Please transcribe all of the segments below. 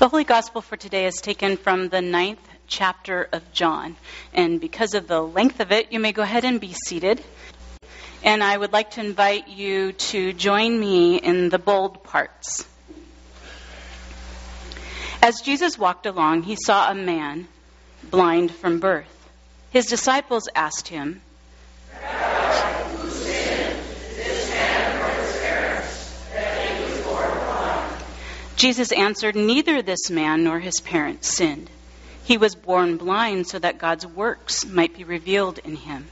The Holy Gospel for today is taken from the 9th chapter of John. And because of the length of it, you may go ahead and be seated. And I would like to invite you to join me in the bold parts. As Jesus walked along, he saw a man blind from birth. His disciples asked him, "Rabbi, who sinned, this man or his parents, that he was born blind?" Jesus answered, "Neither this man nor his parents sinned. He was born blind so that God's works might be revealed in him.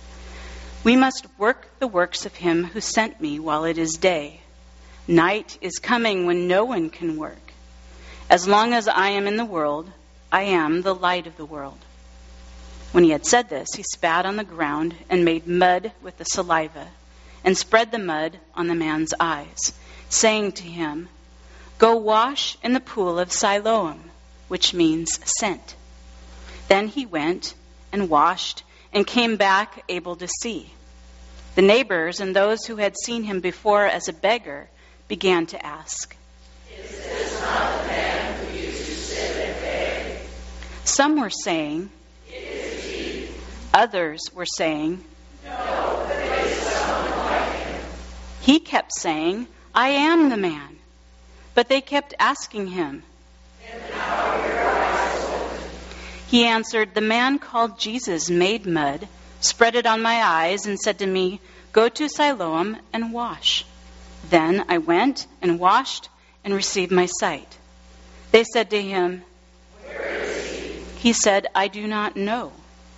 We must work the works of him who sent me while it is day. Night is coming when no one can work. As long as I am in the world, I am the light of the world." When he had said this, he spat on the ground and made mud with the saliva and spread the mud on the man's eyes, saying to him, "Go wash in the pool of Siloam," which means sent. Then he went and washed and came back able to see. The neighbors and those who had seen him before as a beggar began to ask, "Is this not the man who used to sit and beg?" Some were saying, "It is he." Others were saying, "No, but there is someone like him." He kept saying, "I am the man." But they kept asking him. "And how are your eyes opened?" He answered, "The man called Jesus made mud, spread it on my eyes, and said to me, 'Go to Siloam and wash.' Then I went and washed and received my sight." They said to him, "Where is he?" He said, "I do not know."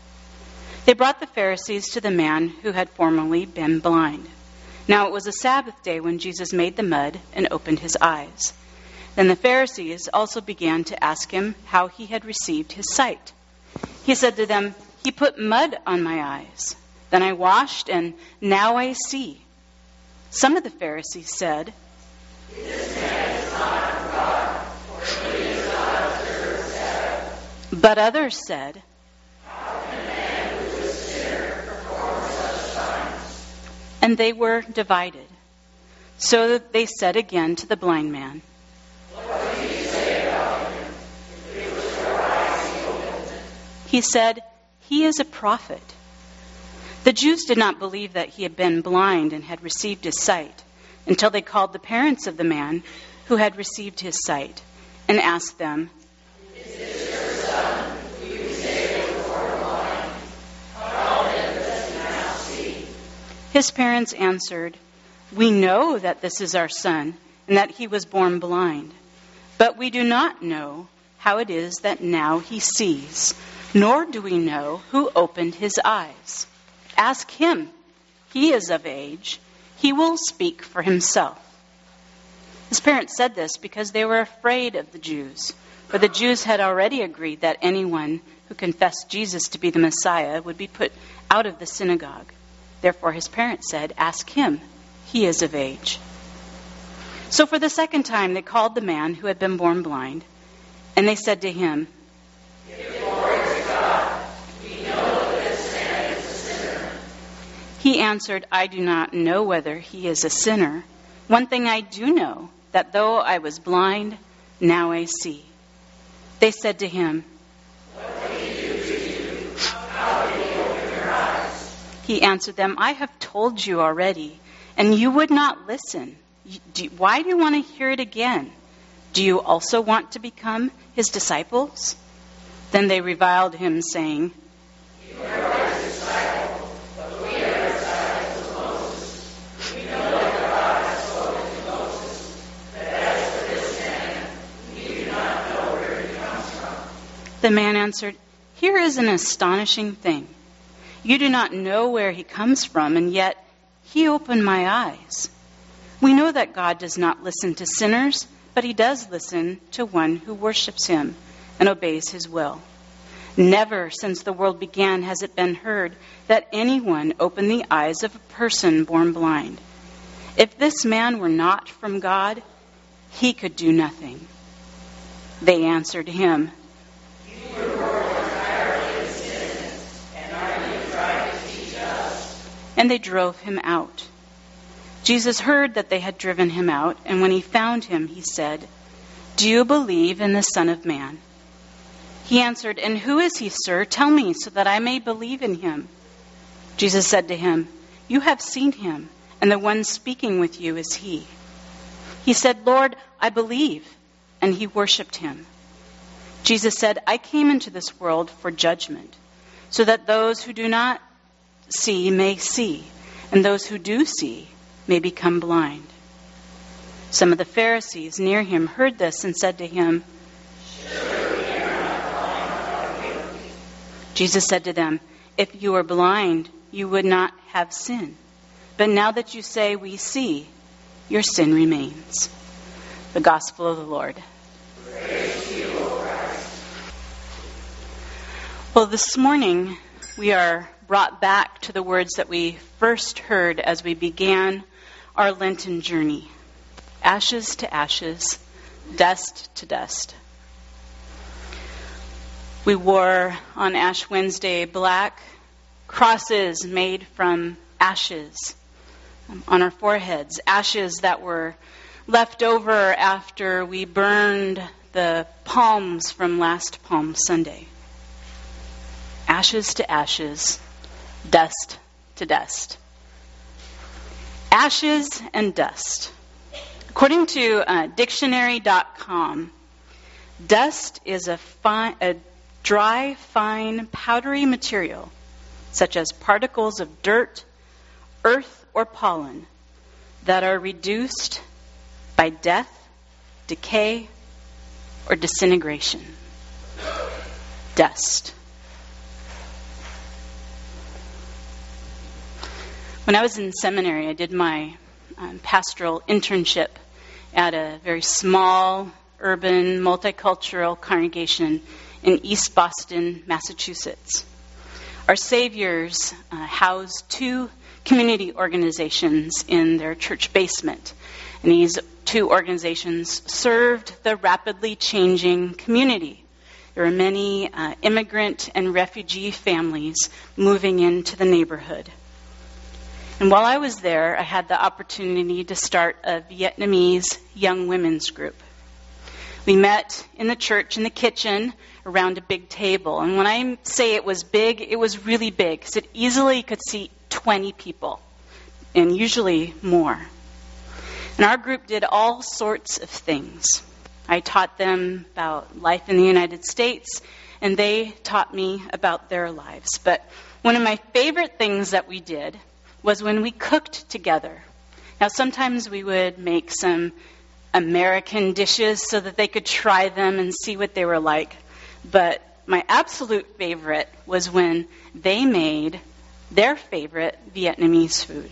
They brought the Pharisees to the man who had formerly been blind. Now it was a Sabbath day when Jesus made the mud and opened his eyes. Then the Pharisees also began to ask him how he had received his sight. He said to them, "He put mud on my eyes. Then I washed, and now I see." Some of the Pharisees said, "This man is not from God, for he is not observed the Sabbath." But others said, "How can a man who is a sinner perform such signs?" and they were divided. So they said again to the blind man, "What do you say about him? If it was your eyes he opened." He said, "He is a prophet." The Jews did not believe that he had been blind and had received his sight until they called the parents of the man who had received his sight and asked them, "Is this your son, who you say was born blind? How then does he now see?" His parents answered, "We know that this is our son and that he was born blind, but we do not know how it is that now he sees, nor do we know who opened his eyes. Ask him. He is of age. He will speak for himself." His parents said this because they were afraid of the Jews, for the Jews had already agreed that anyone who confessed Jesus to be the Messiah would be put out of the synagogue. Therefore his parents said, "Ask him. He is of age." So for the second time they called the man who had been born blind, and they said to him, "Give glory to God. We know that this man is a sinner." He answered, "I do not know whether he is a sinner. One thing I do know, that though I was blind, now I see." They said to him, "What did he do to you? How did he open your eyes?" He answered them, "I have told you already, and you would not listen. Why do you want to hear it again? Do you also want to become his disciples?" Then they reviled him, saying, "You are his disciple, but we are disciples of Moses. We know that God has spoken to Moses, but as for this man, we do not know where he comes from." The man answered, "Here is an astonishing thing. You do not know where he comes from, and yet he opened my eyes. We know that God does not listen to sinners, but he does listen to one who worships him and obeys his will. Never since the world began has it been heard that anyone opened the eyes of a person born blind. If this man were not from God, he could do nothing." They answered him, "You were born entirely in sin, and are you trying to teach us?" and they drove him out. Jesus heard that they had driven him out, and when he found him, he said, "Do you believe in the Son of Man?" He answered, "And who is he, sir? Tell me, so that I may believe in him." Jesus said to him, "You have seen him, and the one speaking with you is he." He said, "Lord, I believe," and he worshipped him. Jesus said, "I came into this world for judgment, so that those who do not see may see, and those who do see may become blind." Some of the Pharisees near him heard this and said to him, Jesus said to them, "If you were blind, you would not have sin. But now that you say we see, your sin remains." The Gospel of the Lord. Praise to you, O Christ. Well, this morning we are brought back to the words that we first heard as we began our Lenten journey. Ashes to ashes, dust to dust. We wore on Ash Wednesday black crosses made from ashes on our foreheads, ashes that were left over after we burned the palms from last Palm Sunday. Ashes to ashes, dust to dust. Ashes and dust. According to dictionary.com, dust is a dry, fine, powdery material, such as particles of dirt, earth, or pollen, that are reduced by death, decay, or disintegration. Dust. When I was in seminary, I did my pastoral internship at a very small, urban, multicultural congregation in East Boston, Massachusetts. Our Saviors housed 2 community organizations in their church basement. And these 2 organizations served the rapidly changing community. There were many immigrant and refugee families moving into the neighborhood. And while I was there, I had the opportunity to start a Vietnamese young women's group. We met in the church in the kitchen around a big table. And when I say it was big, it was really big, because it easily could seat 20 people, and usually more. And our group did all sorts of things. I taught them about life in the United States, and they taught me about their lives. But one of my favorite things that we did was when we cooked together. Now, sometimes we would make some American dishes so that they could try them and see what they were like. But my absolute favorite was when they made their favorite Vietnamese food.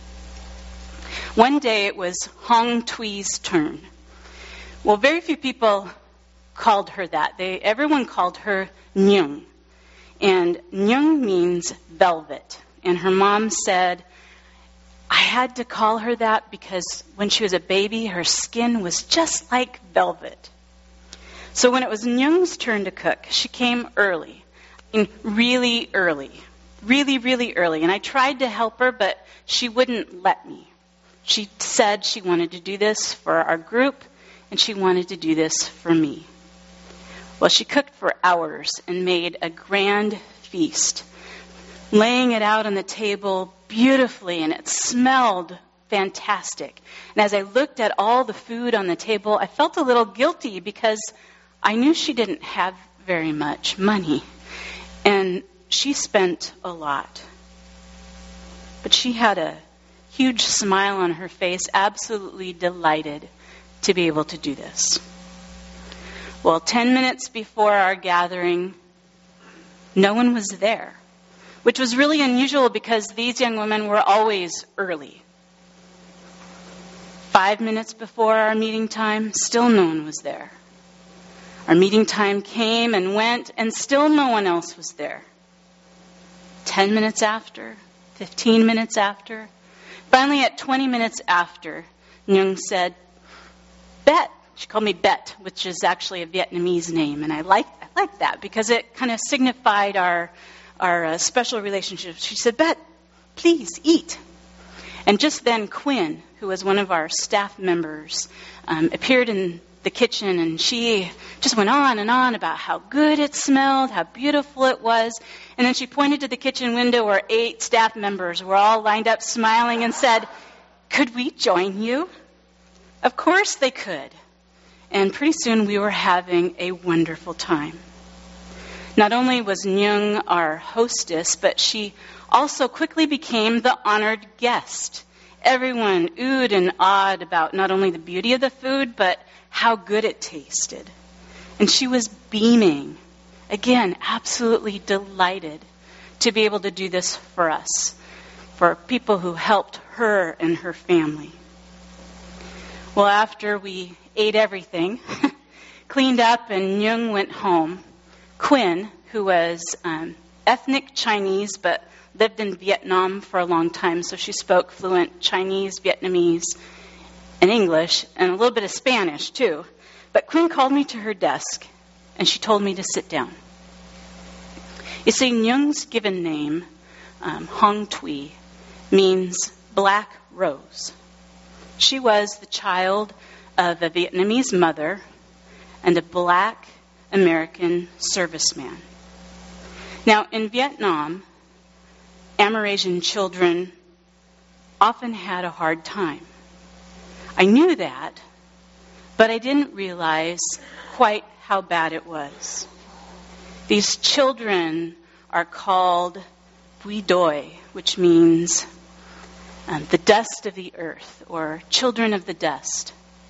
One day it was Hong Thuy's turn. Well, very few people called her that. Everyone called her Nhung. And Nhung means velvet. And her mom said, I had to call her that because when she was a baby, her skin was just like velvet. So when it was Nhung's turn to cook, she came early. Really early. Really, really early. And I tried to help her, but she wouldn't let me. She said she wanted to do this for our group, and she wanted to do this for me. Well, she cooked for hours and made a grand feast, laying it out on the table beautifully, and it smelled fantastic. And as I looked at all the food on the table, I felt a little guilty because I knew she didn't have very much money, and she spent a lot. But she had a huge smile on her face, absolutely delighted to be able to do this. Well, 10 minutes before our gathering, no one was there, which was really unusual because these young women were always early. 5 minutes before our meeting time, still no one was there. Our meeting time came and went, and still no one else was there. 10 minutes after, 15 minutes after. Finally, at 20 minutes after, Nhung said, Bet. She called me Bet, which is actually a Vietnamese name, and I like that because it kind of signified our special relationship. She said, Bet, please eat. And just then Quinn, who was one of our staff members, appeared in the kitchen, and she just went on and on about how good it smelled, how beautiful it was. And then she pointed to the kitchen window where 8 staff members were all lined up smiling and said, "Could we join you?" Of course they could. And pretty soon we were having a wonderful time. Not only was Nyung our hostess, but she also quickly became the honored guest. Everyone oohed and awed about not only the beauty of the food, but how good it tasted. And she was beaming, again, absolutely delighted to be able to do this for us, for people who helped her and her family. Well, after we ate everything, cleaned up, and Nyung went home, Quinn, who was ethnic Chinese but lived in Vietnam for a long time, so she spoke fluent Chinese, Vietnamese, and English, and a little bit of Spanish too. But Quinn called me to her desk, and she told me to sit down. You see, Nyung's given name, Hong Thuy, means black rose. She was the child of a Vietnamese mother and a black American serviceman. Now, in Vietnam, Amerasian children often had a hard time. I knew that, but I didn't realize quite how bad it was. These children are called Bui Doi, which means the dust of the earth, or children of the dust.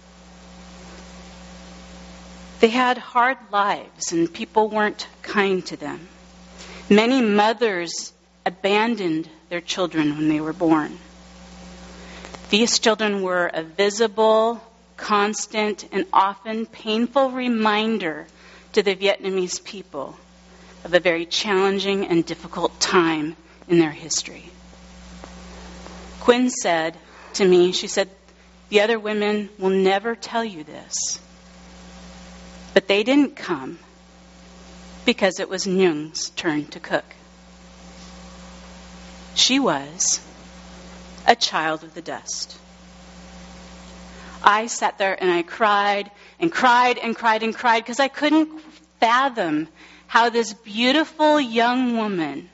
They had hard lives, and people weren't kind to them. Many mothers abandoned their children when they were born. These children were a visible, constant, and often painful reminder to the Vietnamese people of a very challenging and difficult time in their history. Quinn said to me, she said, "The other women will never tell you this, but they didn't come because it was Nyung's turn to cook. She was a child of the dust." I sat there and I cried and cried and cried and cried because I couldn't fathom how this beautiful young woman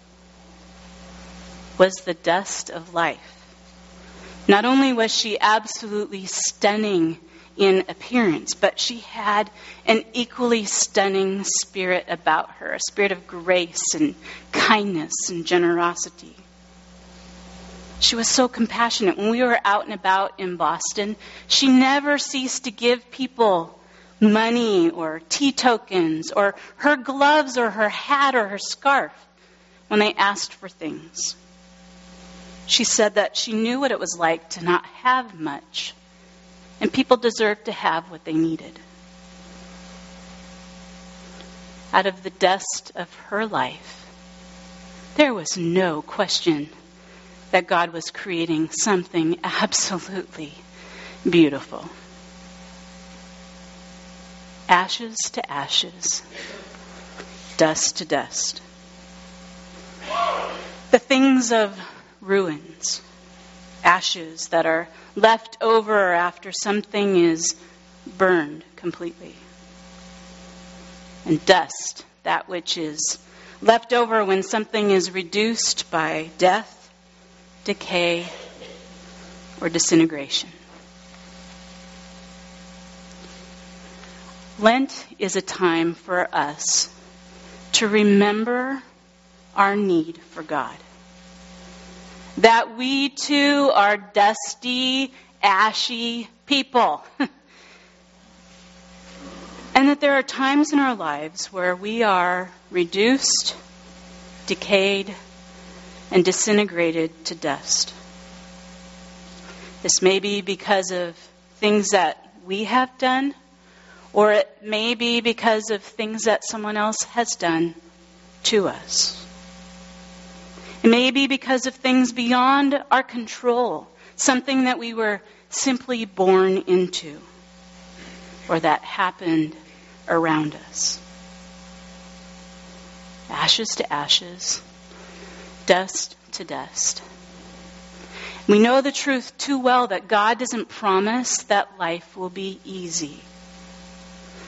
was the dust of life. Not only was she absolutely stunning in appearance, but she had an equally stunning spirit about her, a spirit of grace and kindness and generosity. She was so compassionate. When we were out and about in Boston, she never ceased to give people money or tea tokens or her gloves or her hat or her scarf when they asked for things. She said that she knew what it was like to not have much, and people deserved to have what they needed. Out of the dust of her life, there was no question that God was creating something absolutely beautiful. Ashes to ashes, dust to dust. The things of ruins, ashes that are left over after something is burned completely. And dust, that which is left over when something is reduced by death, decay, or disintegration. Lent is a time for us to remember our need for God. That we too are dusty, ashy people. And that there are times in our lives where we are reduced, decayed, and disintegrated to dust. This may be because of things that we have done, or it may be because of things that someone else has done to us. It may be because of things beyond our control, something that we were simply born into, or that happened around us. Ashes to ashes, dust to dust. We know the truth too well that God doesn't promise that life will be easy.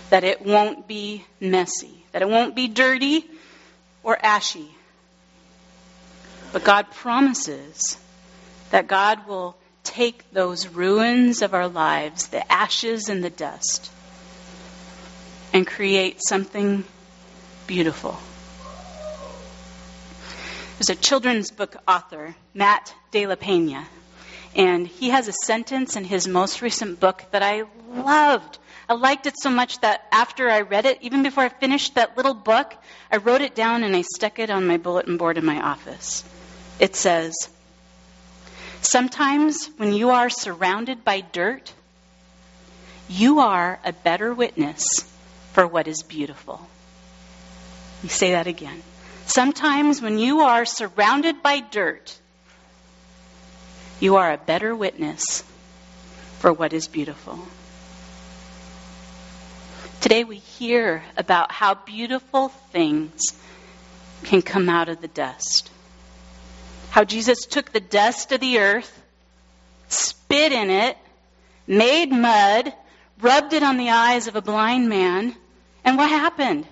that it won't be messy, that it won't be dirty or ashy. But God promises that God will take those ruins of our lives, the ashes and the dust, and create something beautiful. There's a children's book author, Matt De La Peña, and he has a sentence in his most recent book that I loved. I liked it so much that after I read it, even before I finished that little book, I wrote it down and I stuck it on my bulletin board in my office. It says, "Sometimes when you are surrounded by dirt, you are a better witness for what is beautiful." Let me say that again. Sometimes when you are surrounded by dirt, you are a better witness for what is beautiful. Today we hear about how beautiful things can come out of the dust. How Jesus took the dust of the earth, spit in it, made mud, rubbed it on the eyes of a blind man, and what happened?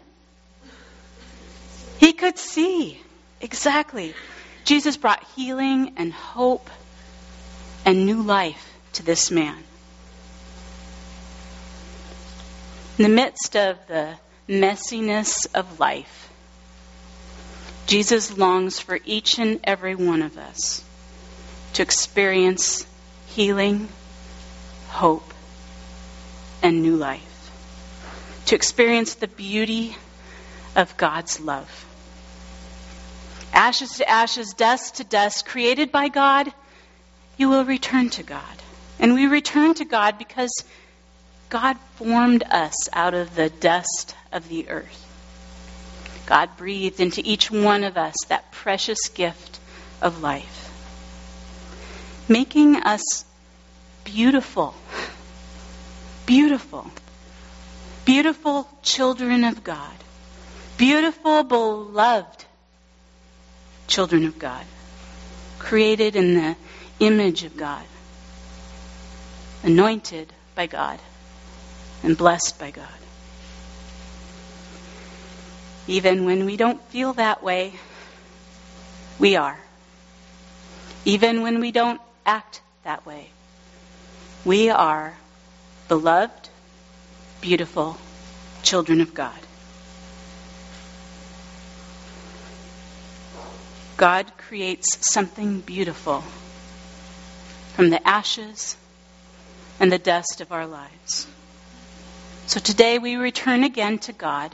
He could see. Exactly. Jesus brought healing and hope and new life to this man. In the midst of the messiness of life, Jesus longs for each and every one of us to experience healing, hope, and new life. To experience the beauty of God's love. Ashes to ashes, dust to dust, created by God, you will return to God. And we return to God because God formed us out of the dust of the earth. God breathed into each one of us that precious gift of life, making us beautiful, beautiful, beautiful children of God, beautiful, beloved children of God, created in the image of God, anointed by God, and blessed by God. Even when we don't feel that way, we are. Even when we don't act that way, we are beloved, beautiful children of God. God creates something beautiful from the ashes and the dust of our lives. So today we return again to God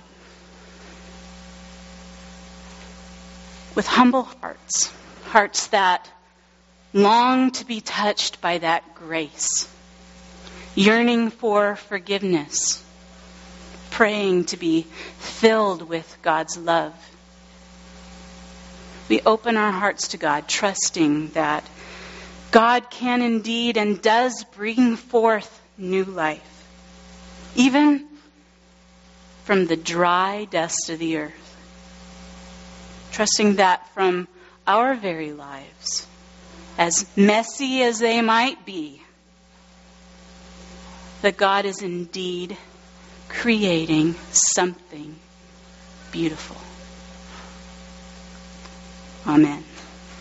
with humble hearts, hearts that long to be touched by that grace, yearning for forgiveness, praying to be filled with God's love. We open our hearts to God, trusting that God can indeed and does bring forth new life, even from the dry dust of the earth. Trusting that from our very lives, as messy as they might be, that God is indeed creating something beautiful. Amen.